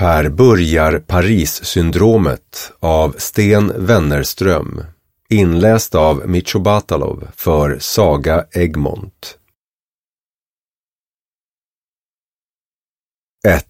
Här börjar Paris-syndromet av Sten Wennerström, inläst av Micho Batalov för Saga Egmont. 1.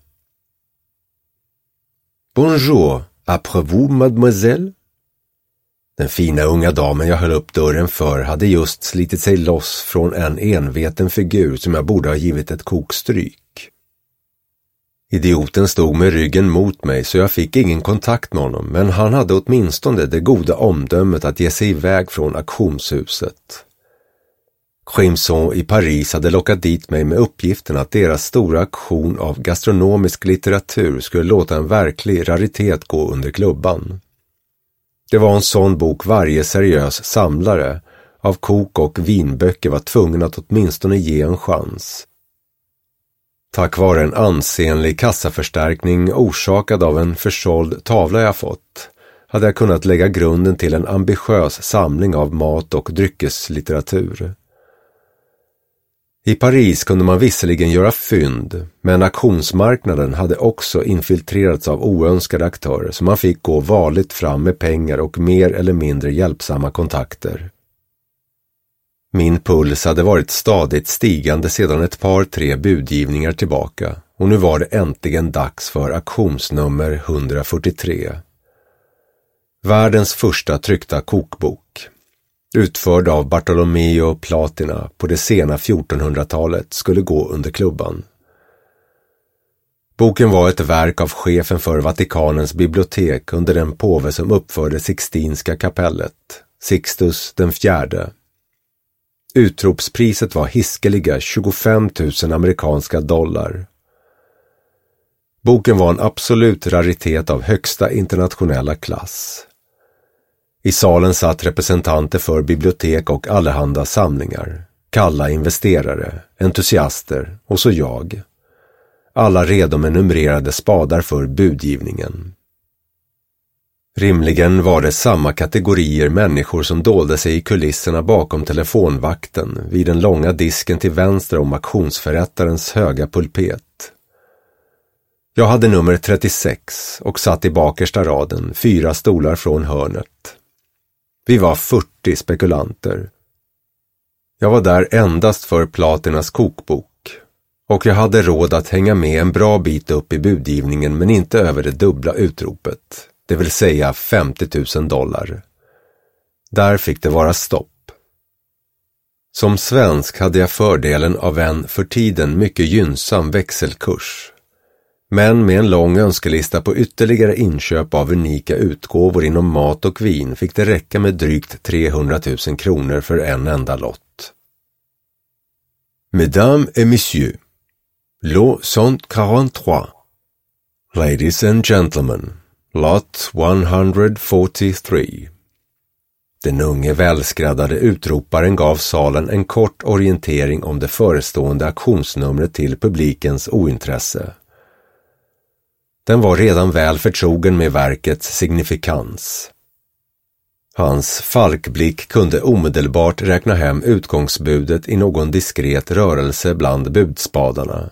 Bonjour, après-vous, mademoiselle? Den fina unga damen jag höll upp dörren för hade just slitit sig loss från en enveten figur som jag borde ha givit ett kokstryk. Idioten stod med ryggen mot mig så jag fick ingen kontakt med honom, men han hade åtminstone det goda omdömet att ge sig iväg från auktionshuset. Crimson i Paris hade lockat dit mig med uppgiften att deras stora auktion av gastronomisk litteratur skulle låta en verklig raritet gå under klubban. Det var en sån bok varje seriös samlare av kok- och vinböcker var tvungen att åtminstone ge en chans. Tack vare en ansenlig kassaförstärkning orsakad av en försåld tavla jag fått hade jag kunnat lägga grunden till en ambitiös samling av mat- och dryckeslitteratur. I Paris kunde man visserligen göra fynd, men auktionsmarknaden hade också infiltrerats av oönskade aktörer som man fick gå varligt fram med pengar och mer eller mindre hjälpsamma kontakter. Min puls hade varit stadigt stigande sedan ett par 3 budgivningar tillbaka och nu var det äntligen dags för auktionsnummer 143. Världens första tryckta kokbok, utförd av Bartolomeo Platina på det sena 1400-talet, skulle gå under klubban. Boken var ett verk av chefen för Vatikanens bibliotek under den påve som uppförde Sixtinska kapellet, Sixtus den fjärde. Utropspriset var hiskeliga 25 000 amerikanska dollar. Boken var en absolut raritet av högsta internationella klass. I salen satt representanter för bibliotek och allehanda samlingar, kalla investerare, entusiaster och så jag. Alla redo med numrerade spadar för budgivningen. Rimligen var det samma kategorier människor som dolde sig i kulisserna bakom telefonvakten vid den långa disken till vänster om auktionsförrättarens höga pulpet. Jag hade nummer 36 och satt i bakersta raden, 4 stolar från hörnet. Vi var 40 spekulanter. Jag var där endast för Platinas kokbok och jag hade råd att hänga med en bra bit upp i budgivningen men inte över det dubbla utropet, det vill säga 50 000 dollar. Där fick det vara stopp. Som svensk hade jag fördelen av en för tiden mycket gynnsam växelkurs. Men med en lång önskelista på ytterligare inköp av unika utgåvor inom mat och vin fick det räcka med drygt 300 000 kronor för en enda lott. Mesdames et messieurs, lot 143. Ladies and gentlemen, lot 143. Den unge välskräddade utroparen gav salen en kort orientering om det förestående auktionsnumret till publikens ointresse. Den var redan väl förtrogen med verkets signifikans. Hans falkblick kunde omedelbart räkna hem utgångsbudet i någon diskret rörelse bland budspadarna.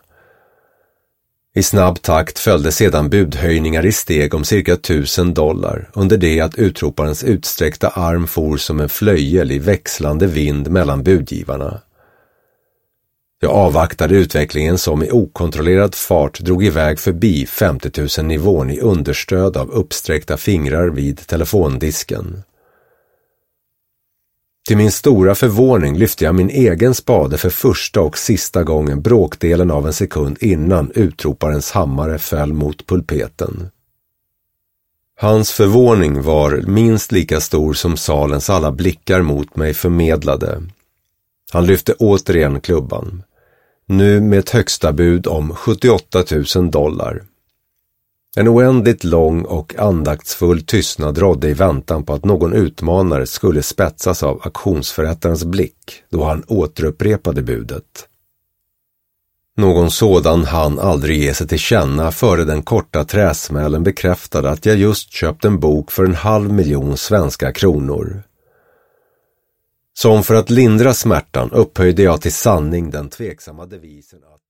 I snabb takt följde sedan budhöjningar i steg om cirka 1000 dollar under det att utroparens utsträckta arm for som en flöjel i växlande vind mellan budgivarna. Jag avvaktade utvecklingen som i okontrollerad fart drog iväg förbi 50 000 nivån i understöd av uppsträckta fingrar vid telefondisken. Till min stora förvåning lyfte jag min egen spade för första och sista gången bråkdelen av en sekund innan utroparens hammare föll mot pulpeten. Hans förvåning var minst lika stor som salens alla blickar mot mig förmedlade. Han lyfte återigen klubban, nu med ett högsta bud om 78 000 dollar. En oändligt lång och andaktsfull tystnad rådde i väntan på att någon utmanare skulle spetsas av auktionsförrättarens blick då han återupprepade budet. Någon sådan hann aldrig ge sig till känna före den korta träsmällen bekräftade att jag just köpt en bok för 500 000 svenska kronor. Som för att lindra smärtan upphöjde jag till sanning den tveksamma devisen att